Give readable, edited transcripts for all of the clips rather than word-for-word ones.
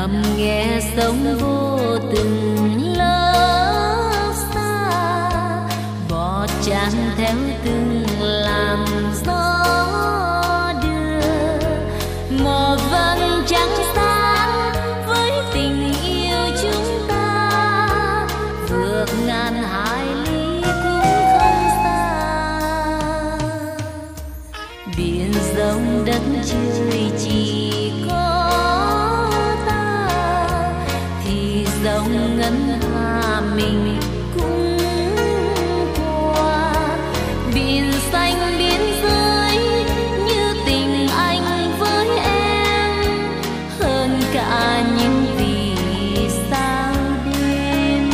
nằm nghe sóng vô từng lớp xa, bỏ tràn theo từng làn gió đưa. Một vầng trăng sáng với tình yêu chúng ta, vượt ngàn hải lý cũng không xa. Biển rộng đất trời chỉ có ta, thì dòng ngân hà mình cũng qua. Biển xanh biên giới như tình anh với em, hơn cả những vì sao đêm.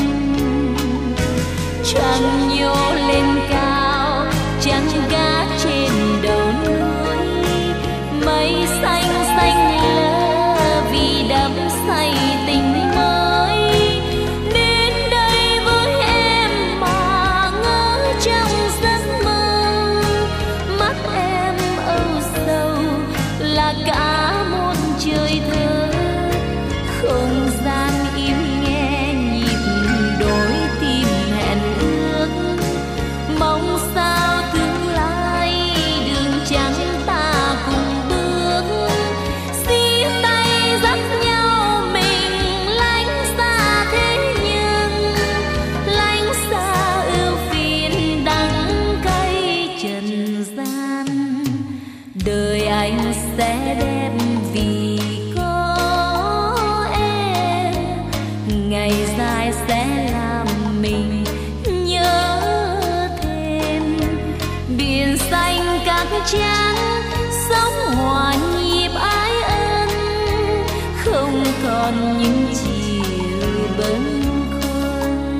Trăng nhô lên cao, trăng gác trên đầu núi, mây xanh xanh lơ vì đắm say tình mới. Đến đây với em mà ngỡ trong giấc mơ, mắt em âu sầu là cả một trời thơ. Không gian im nghe nhịp đôi tim hẹn ước, mong sao tương lai đường trắng ta cùng bước. Chia tay dắt nhau mình lánh xa thế nhưng, lánh xa ưu phiền đắng cay trần gian. Đời anh sẽ đẹp vì có em, ngày dài sẽ làm mình nhớ thêm. Biển xanh cát trắng sóng hòa nhịp ái ân, không còn những chiều bâng khuâng.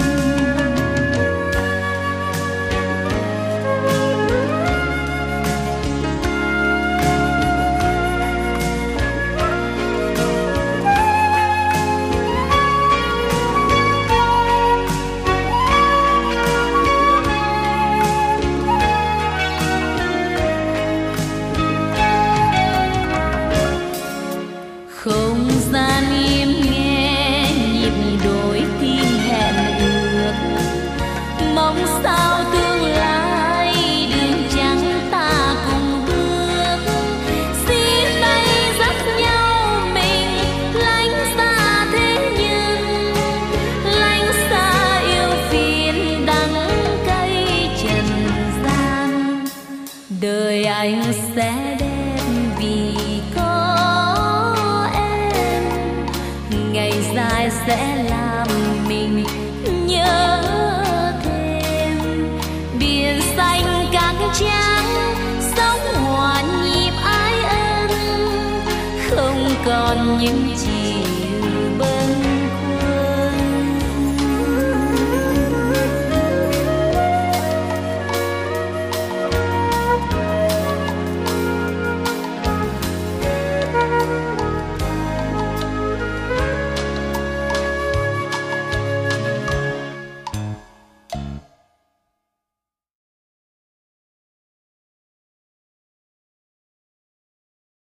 Không gian im nghe nhịp đôi tim hẹn ước, mong sao tương lai đường trắng ta cùng bước. Xin tay dắt nhau mình lánh xa thế nhưng, lánh xa yêu phiền đắng cay trần gian. Đời anh sẽ đẹp vì có em, ngày dài sẽ làm mình nhớ thêm. Biển xanh cát trắng sóng hòa nhịp ái ân, không còn những